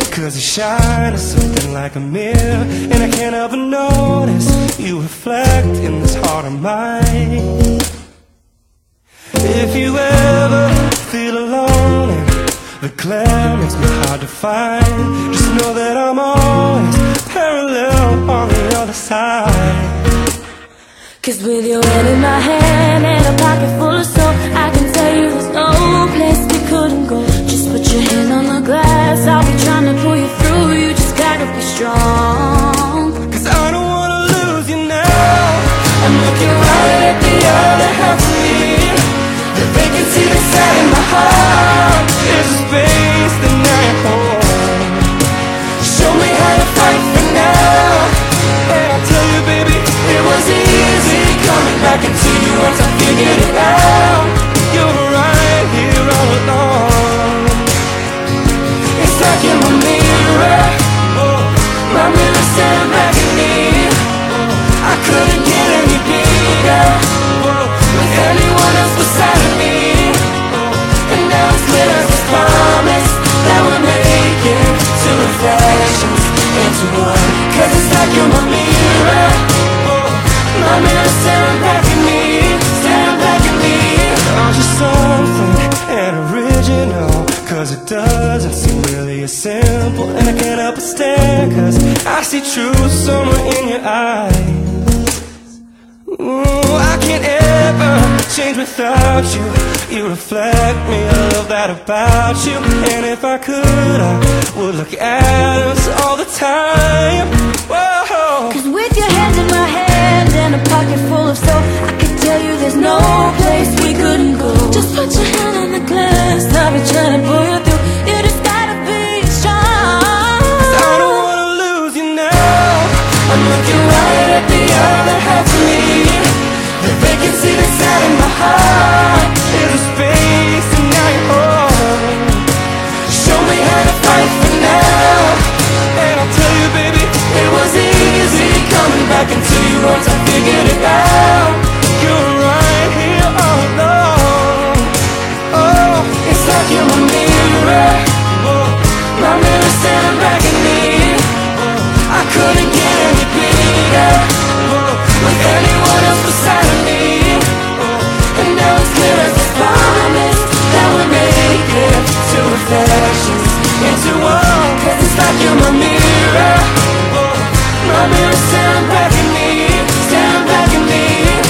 'cause you shine as something like a mirror, and I can't help but notice you reflect in this heart of mine. If you ever feel alone and the glare makes me hard to find, just know that I'm always parallel on the other side. 'Cause with your head in my hand and a pocket full of soap, I can tell you there's no place we couldn't go. Just put your hand on the glass, I'll be trying to pull you through. You just gotta be strong. 'Cause I don't wanna lose you now. I'm looking right at the other half of me. The vacancy inside in my heart is a space that I hold. Show me how to fight for now, and I'll tell you, baby, it was easy coming back into you once I figured it out. You were right here all along. It's like you're my mirror, my mirror staring back at me. I couldn't get any bigger with anyone else beside of me. And now it's clear as this promise that we're making two reflections into one. 'Cause it's like you're my mirror, my mirror staring back at me, staring back at me. Oh, you're something and original, 'cause it doesn't seem really as simple. And I can't help but stare, 'cause I see truth somewhere in your eyes. Ooh, I can't ever change without you. You reflect me, I love that about you. And if I could, I would look at us all the time. Whoa. 'Cause with your hand in my hand and a pocket full of soap, I can tell you there's no place we couldn't go. Just put your hand on the glass, I'll be trying to pull you through. You just gotta be strong. 'Cause I don't wanna lose you now. I'm looking right at the other half of me. The vacancy inside in my heart is a space and now you're home. Show me how to fight for now, and I'll tell you, baby, it was easy coming back into you once I figured it out. You're right here all along. Oh, it's like you're my mirror, my mirror staring back at me. I couldn't get any bigger with anyone else beside of me. And now it's clear as this promise that we're making two reflections into one. 'Cause it's like you're my mirror, my mirror staring back at me, staring back at me.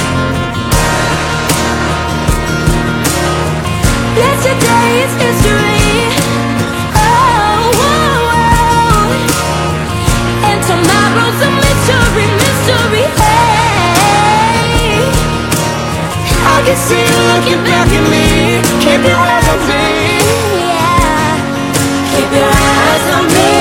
Yesterday is history, oh, whoa, whoa. And tomorrow's a mystery, mystery, hey. I can see you looking back at me. Keep your eyes on me, Yeah, keep your eyes on me.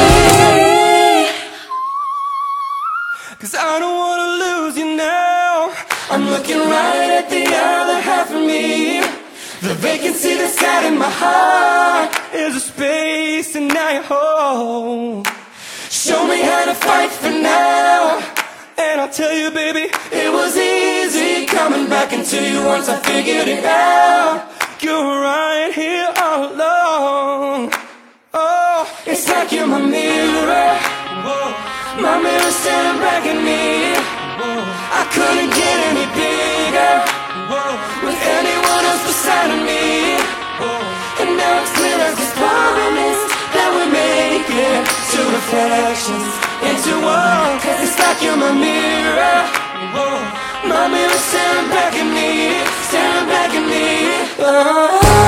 'cause I don't wanna lose you now. I'm looking right at the other half of me. The vacancy that's out in my heart is a space and now you're home. Show me how to fight for now, and I'll tell you, baby, it was easy coming back into you once I figured it out. You're right here all along. Oh, it's like you're my mirror, my mirror staring back at me. I couldn't get any bigger with anyone else beside of me. And now it's clear as this promise that we're making two reflections into one. 'Cause it's like you're my mirror, my mirror staring back at me, staring back at me. Oh.